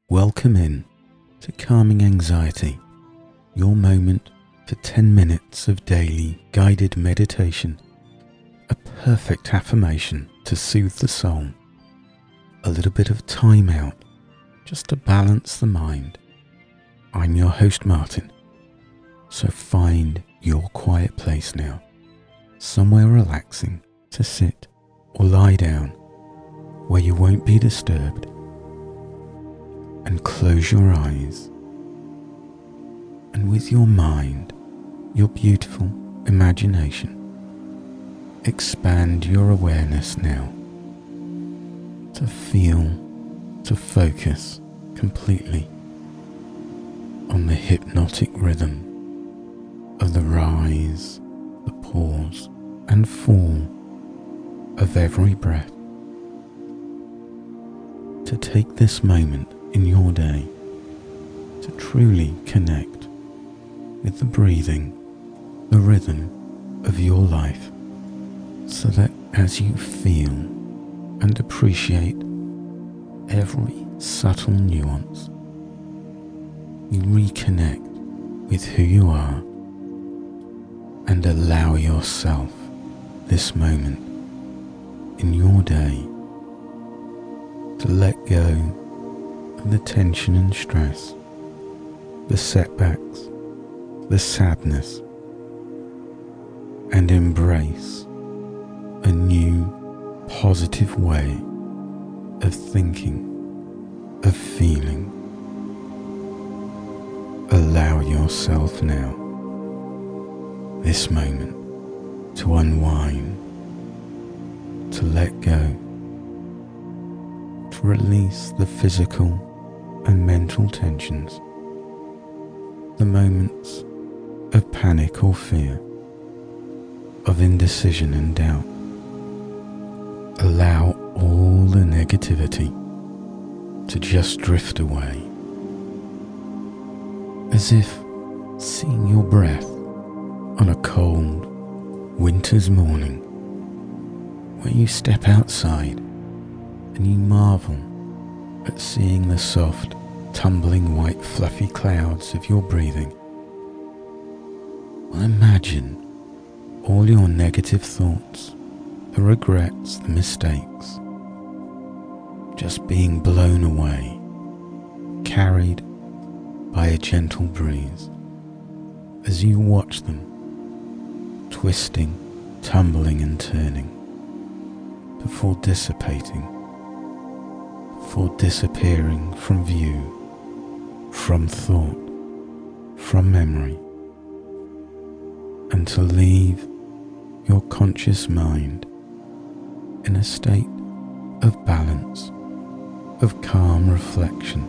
Welcome in to Calming Anxiety, your moment for 10 minutes of daily guided meditation, a perfect affirmation to soothe the soul, a little bit of time out just to balance the mind. I'm your host Martin, so find your quiet place now, somewhere relaxing to sit or lie down where you won't be disturbed, and close your eyes, and with your mind, your beautiful imagination, expand your awareness now to feel, to focus completely on the hypnotic rhythm of the rise, the pause and fall of every breath. To take this moment in your day to truly connect with the breathing, the rhythm of your life, so that as you feel and appreciate every subtle nuance, you reconnect with who you are and allow yourself this moment in your day to let go of the tension and stress, the setbacks, the sadness, and embrace a new positive way of thinking, of feeling. Allow yourself now, this moment, to unwind, to let go, to release the physical and mental tensions, the moments of panic or fear, of indecision and doubt. Allow all the negativity to just drift away, as if seeing your breath on a cold winter's morning, where you step outside and you marvel at seeing the soft, tumbling white fluffy clouds of your breathing. Well, imagine all your negative thoughts, the regrets, the mistakes, just being blown away, carried by a gentle breeze, as you watch them twisting, tumbling and turning, before dissipating, before disappearing from view, from thought, from memory, and to leave your conscious mind in a state of balance, of calm reflection.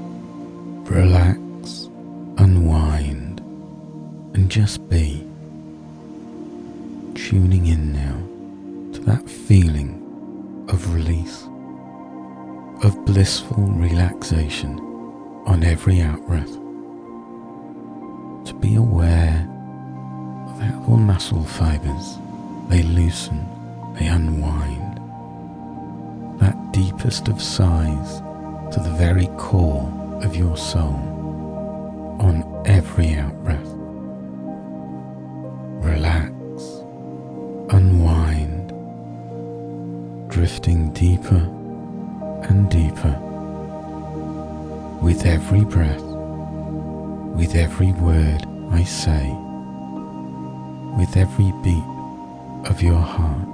Relax, unwind, and just be, tuning in now to that feeling of release, of blissful relaxation on every out-breath. To be aware of how all muscle fibers, they loosen, they unwind, that deepest of sighs to the very core of your soul on every out-breath. Relax, unwind, drifting deeper and deeper with every breath, with every word I say, with every beat of your heart,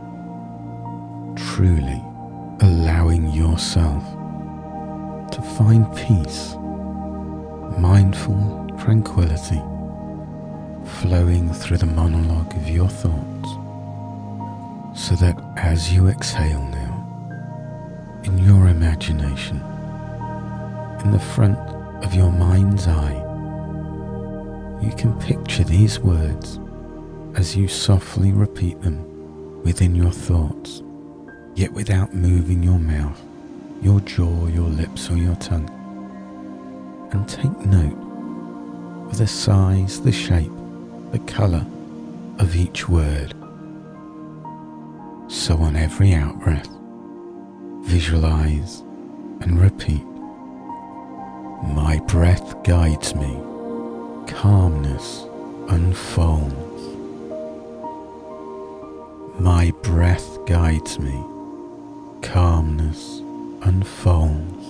truly allowing yourself to find peace, mindful tranquility flowing through the monologue of your thoughts, so that as you exhale now, in your imagination, in the front of your mind's eye, you can picture these words as you softly repeat them within your thoughts, yet without moving your mouth, your jaw, your lips or your tongue. And take note of the size, the shape, the colour of each word. So on every out-breath, visualize and repeat breath guides me, calmness unfolds. My breath guides me, calmness unfolds.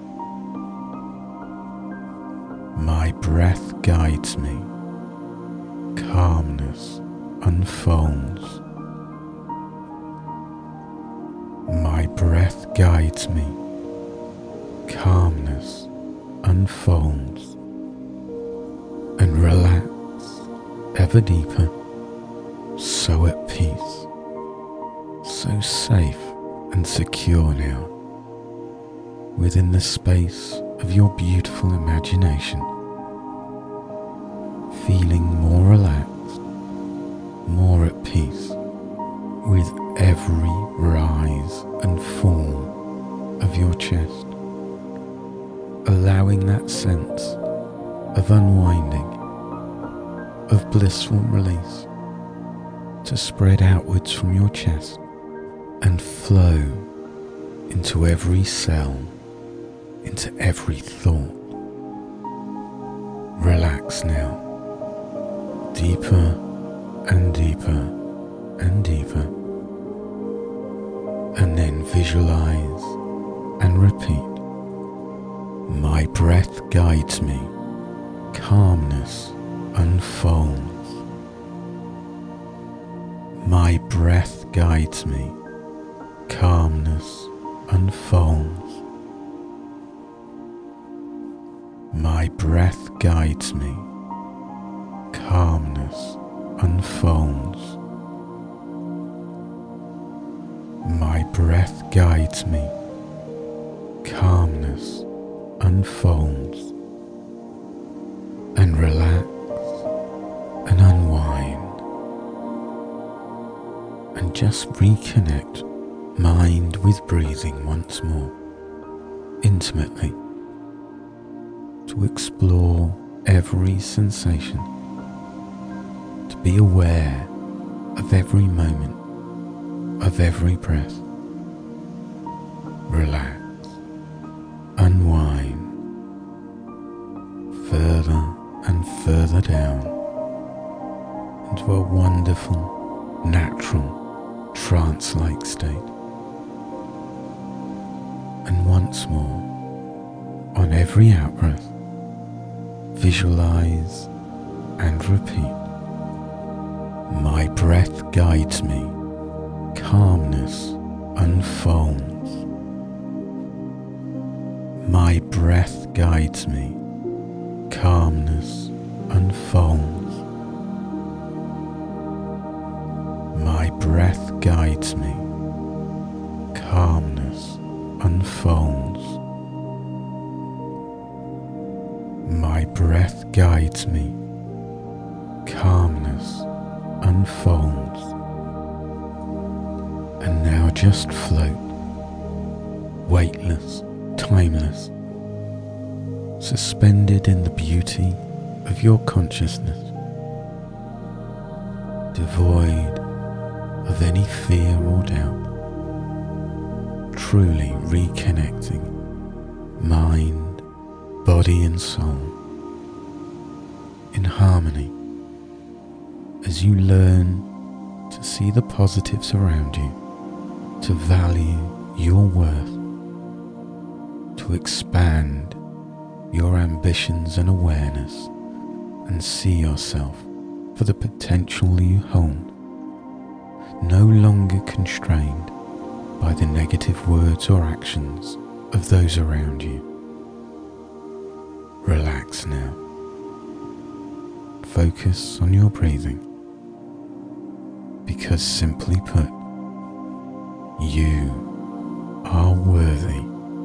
My breath guides me, calmness unfolds. My breath guides me, calmness unfolds. And relax ever deeper, so at peace, so safe and secure now, within the space of your beautiful imagination, feeling more relaxed, more at peace, with every rise and fall of your chest, allowing that sense of unwinding, of blissful release to spread outwards from your chest and flow into every cell, into every thought. Relax now, deeper and deeper and deeper, and then visualize and repeat. My breath guides me, calmness unfolds. My breath guides me, calmness unfolds. My breath guides me, calmness unfolds. My breath guides me, calmness unfolds. And relax and unwind, and just reconnect mind with breathing once more, intimately, to explore every sensation, to be aware of every moment, of every breath. Relax, unwind, further and further down into a wonderful, natural, trance-like state. And once more, on every out-breath, visualize and repeat. My breath guides me, calmness unfolds. My breath guides me, calmness unfolds. My breath guides me, calmness unfolds. My breath guides me, calmness unfolds. And now just float, weightless, timeless, suspended in the beauty of your consciousness, devoid of any fear or doubt, truly reconnecting mind, body and soul in harmony as you learn to see the positives around you, to value your worth, to expand your ambitions and awareness, and see yourself for the potential you hold, no longer constrained by the negative words or actions of those around you. Relax now. Focus on your breathing, because simply put, you are worthy.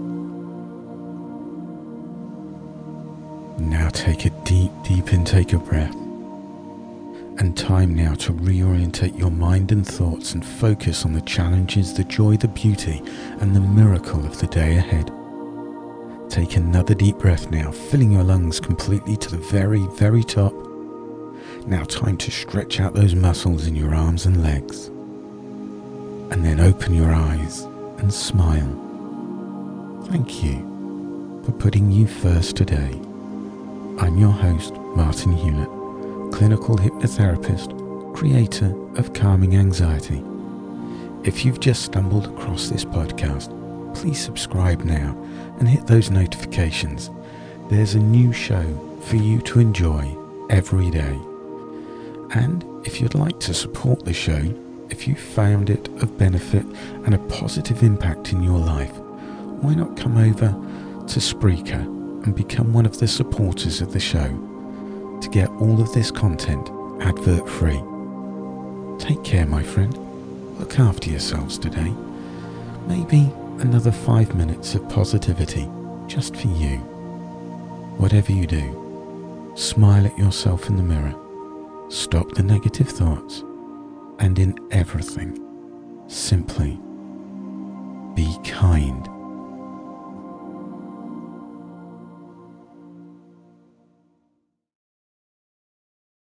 Now take a deep intake of breath, and time now to reorientate your mind and thoughts and focus on the challenges, the joy, the beauty, and the miracle of the day ahead. Take another deep breath now, filling your lungs completely to the very, very top. Now time to stretch out those muscles in your arms and legs. And then open your eyes and smile. Thank you for putting you first today I'm your host, Martin Hewlett, clinical hypnotherapist, creator of Calming Anxiety. If you've just stumbled across this podcast, please subscribe now and hit those notifications. There's a new show for you to enjoy every day. And if you'd like to support the show, if you found it of benefit and a positive impact in your life, why not come over to Spreaker and become one of the supporters of the show to get all of this content advert-free. Take care, my friend. Look after yourselves today. Maybe another 5 minutes of positivity just for you. Whatever you do, smile at yourself in the mirror, stop the negative thoughts, and in everything, simply be kind